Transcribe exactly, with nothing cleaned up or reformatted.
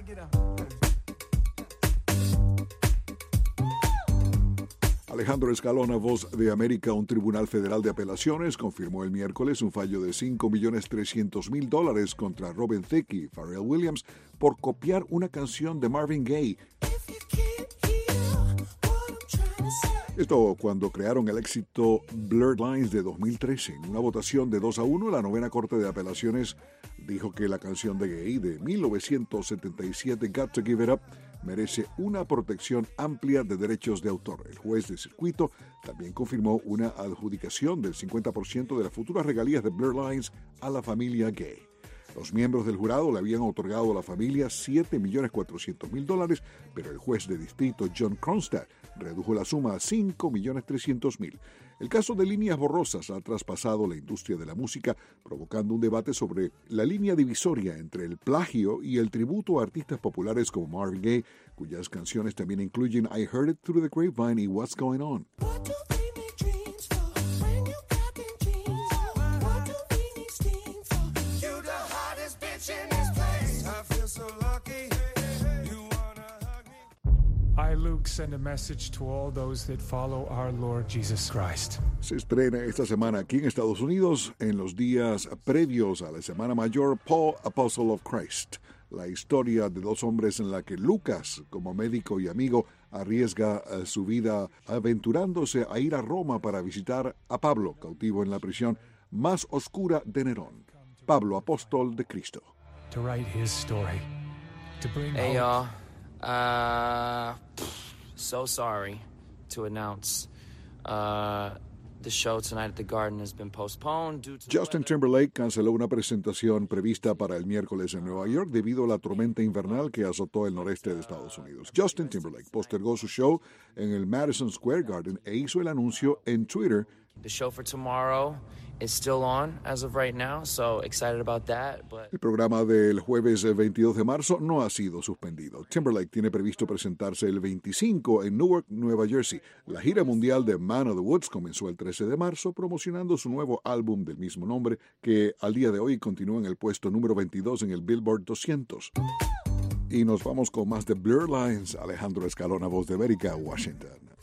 Alejandro Escalona, Voz de América. Un tribunal federal de apelaciones confirmó el miércoles un fallo de cinco millones trescientos mil dólares contra Robin Thicke y Pharrell Williams por copiar una canción de Marvin Gaye. Esto cuando crearon el éxito Blurred Lines de dos mil trece. En una votación de dos a uno, la novena corte de apelaciones dijo que la canción de Gaye de mil novecientos setenta y siete, Got to Give It Up, merece una protección amplia de derechos de autor. El juez de circuito también confirmó una adjudicación del cincuenta por ciento de las futuras regalías de Blurred Lines a la familia Gaye. Los miembros del jurado le habían otorgado a la familia siete millones cuatrocientos mil dólares, pero el juez de distrito John Kronstadt redujo la suma a cinco millones trescientos mil. El caso de Líneas Borrosas ha traspasado la industria de la música, provocando un debate sobre la línea divisoria entre el plagio y el tributo a artistas populares como Marvin Gaye, cuyas canciones también incluyen I Heard It Through the Grapevine y What's Going On. I, Luke, send a message to all those that follow our Lord Jesus Christ. Se estrena esta semana aquí en Estados Unidos, en los días previos a la Semana Mayor, Paul, Apostle of Christ, la historia de dos hombres en la que Lucas, como médico y amigo, arriesga su vida aventurándose a ir a Roma para visitar a Pablo, cautivo en la prisión más oscura de Nerón. Pablo, apóstol de Cristo. To write his story, to bring Hey, hope. y'all. Uh, so sorry to announce uh, the show tonight at the Garden has been postponed due to Justin weather. Timberlake canceló una presentación prevista para el miércoles en Nueva York debido a la tormenta invernal que azotó el noreste de Estados Unidos. Justin Timberlake postergó su show en el Madison Square Garden e hizo el anuncio en Twitter. The show for tomorrow is still on as of right now, so excited about that. But El programa del jueves veintidós de marzo no ha sido suspendido. Timberlake tiene previsto presentarse el veinticinco en Newark, Nueva Jersey. La gira mundial de Man of the Woods comenzó el trece de marzo promocionando su nuevo álbum del mismo nombre, que al día de hoy continúa en el puesto número veintidós en el Billboard doscientos. Y nos vamos con más de Blurred Lines. Alejandro Escalona, Voz de América, Washington.